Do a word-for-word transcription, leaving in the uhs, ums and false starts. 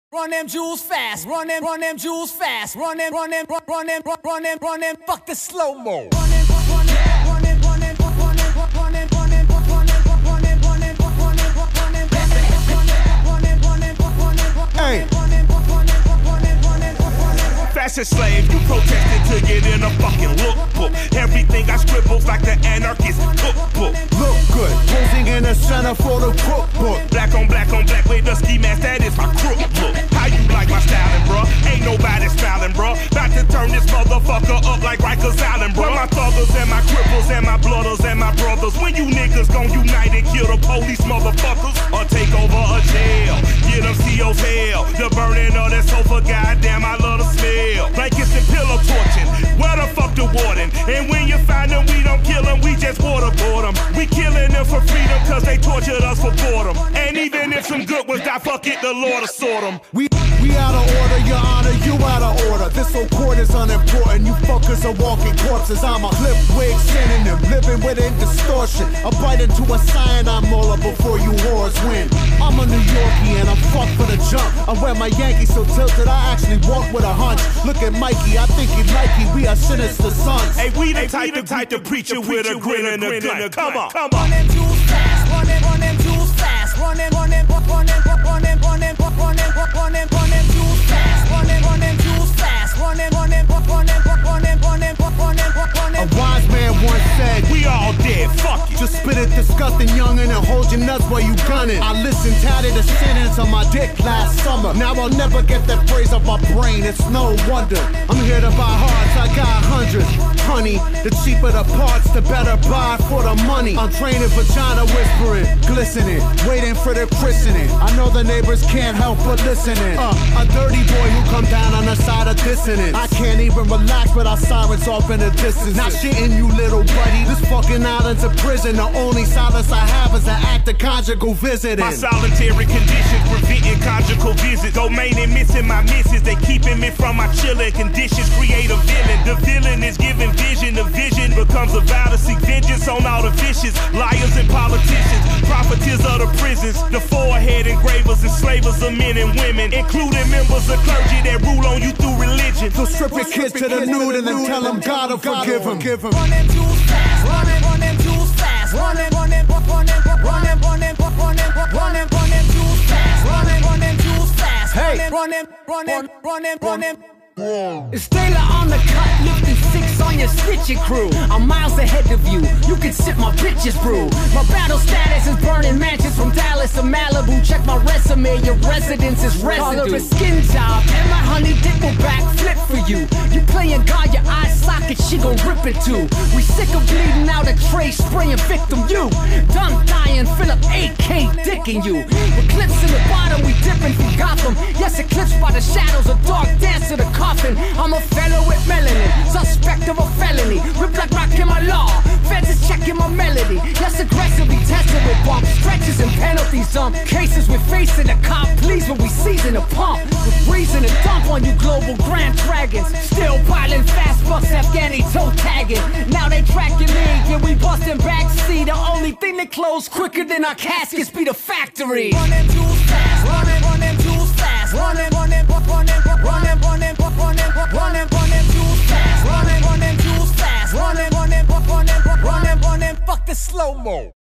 Run them jewels fast, run them, run them jewels fast, run them, run them, run run them, run them, run them, fuck the slow mo. Run them, run them, run them, run them, run them, run them, run them, run them, run them, run them, run them, run them, run them, run them, run them, hey. Fashion slave, you protested to get in a fucking lookbook. Everything I scribbles like the anarchist cookbook. Look good, posing in the center for the cookbook. Black on black on black with the ski mask, that is my crook look. How you like my styling, bruh? Ain't nobody smiling, bruh. About to turn this motherfucker up like Rikers Island, bruh. My thuggers and my cripples and my blooders and my brothers. When you niggas gon' unite and kill the police motherfuckers, or take over a jail, get them C O's hell. The burning of that sofa, goddamn, I love the smell. Blankets and pillow torching, where the fuck the warden? And when you find them, we don't kill them, we just waterboard them. We killing them for freedom, cause they tortured us for boredom. And even if some good ones die, fuck it, the Lord will sort them. We, we out of order, your honor, you out of order. This whole court is unimportant, you fuckers are walking corpses. I'm a clip wig synonym, living within distortion. I bite into a cyanide molar before you whores win. I'm a New Yorkie and I'm fucked for the jump. I wear my Yankees so tilted, I actually walk with a hunch. Look at Mikey, I think he like he, we are sinister sons. Hey, we the type to type to preach it with a grin and a grin. Come on, come on. Run them jewels fast, run them, run them jewels fast, run them, run them, run them, run them, run them, run them, run them, run them jewels fast, run them, run them jewels fast, run them, run them, run them, run them, run them, run them, run them. A wise man once said, we all dead, fuck it. Just spit it disgusting, youngin', and hold your nuts while you gunning. I listened, tatted a sentence on my dick last summer. Now I'll never get that phrase off my brain, it's no wonder. I'm here to buy hearts, I got hundreds. Honey, the cheaper the parts, the better buy for the money. I'm training vagina whispering, glistening, waiting for the christening. I know the neighbors can't help but listening. Uh, a dirty boy who come down on the side of dissonance. I can't even relax without sirens off in the distance. Not shitting you, little buddy. This fucking island's a prison. The only solace I have is an act of conjugal visiting. My solitary conditions preventing conjugal visits. Domain and missing my misses. They keeping me from my chilling conditions. Create a villain. The villain is giving vision. The vision becomes a vow to seek vengeance on all the vicious liars and politicians, profiteers of the prisons, the forehead engravers, enslavers of men and women, including members of clergy that rule on you through religion. So strip your kids to the nude and then tell them God will forgive them. Run them jewels fast, run them, run them jewels fast, run them, run them, run them, run them, run them, run them, run them, run them jewels fast, run them, run them jewels fast, hey, run them, run them, run them, run them. It's Taylor on the cut, lifting six on your stitching crew. I'm miles ahead of you, you can sip my bitches brew. My battle status is burning mansions from Dallas to Malibu. Check my resume, your residence is residue. Call her a skin job, and my honey dick will backflip for you. You playing God, your eye socket, she gon' rip it too. We sick of bleeding out a tray, spraying victim you. Done dying, Philip A K dicking you. Eclipse in the bottom, we dipping from Gotham. Yes, eclipsed by the shadows, a dark dance to the coffin. I'm a fellow with melanin, suspect of a felony. Rip like rock in my law, feds is checking my melody. Yes, aggressively tested with bumps, stretches and penalties. Some cases we're facing the cop, please, when we season the pump. With reason to dump on you global grand dragons. Still piling fast bucks, Afghani toe tagging. Now they tracking me, yeah, we busting backseat. The only thing that close quicker than our caskets be the factory. Run them jewels fast, run them, run them jewels fast, run them, run them, run them, run them, run them, run them, run them, run them jewels fast, run them, run them jewels fast, run them, run them, run them, run them, run them, fuck the slow mo.